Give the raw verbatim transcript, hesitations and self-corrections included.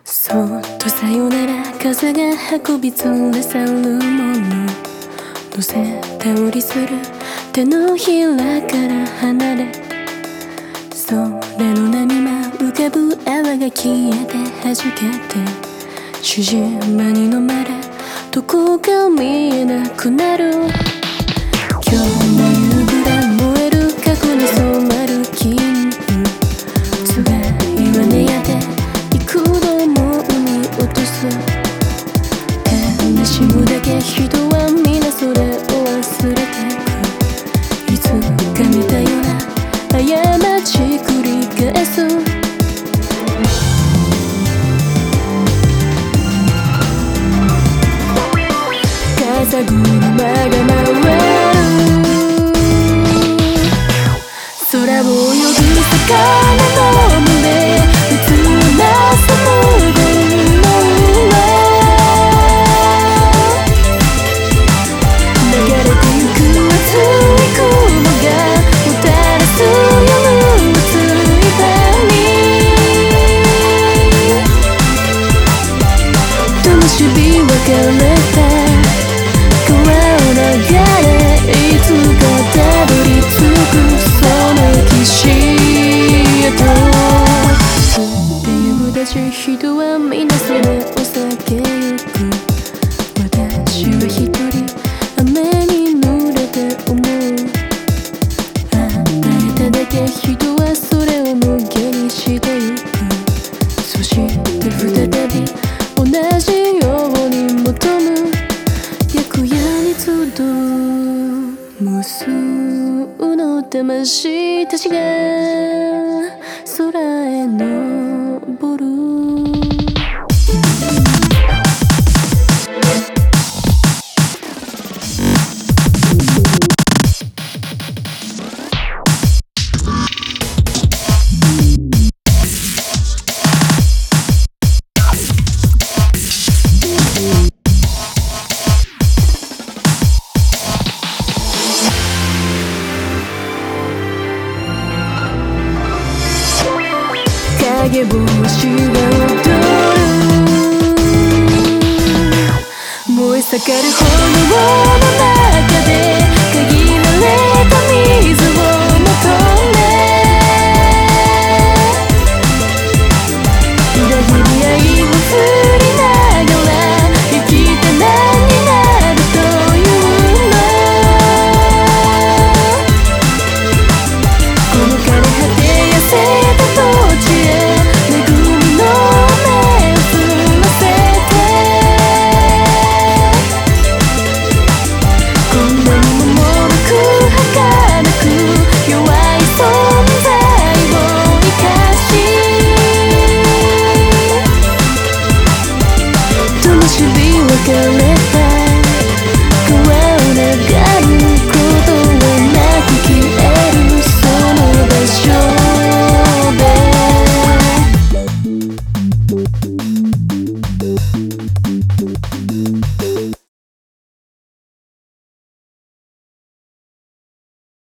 そっとさよなら風が運び連れ去るもの乗せたおりする手のひらから離れそれの波間浮かぶ泡が消えて弾けて縮まに飲まれどこか見えなくなる今日の夕暮れ燃える過去に染まる金つがいはねやで幾度も海落とす悲しむだけ人は皆それを忘れてくいつか見たような過ち繰り返す風車が回る空を泳ぐ魚の群れうつなさ無言の上流れてゆく熱い雲がもたらす夜ついたに灯火分かれたいつかたどり着くその岸へとっていうだし人は皆それを避けゆく私は一人雨に濡れて思う与えただけ人はそれを無限にしてゆくそして再び同じように求む白夜に集う無数の魂たちが空へ昇る影星が踊る燃え盛る炎の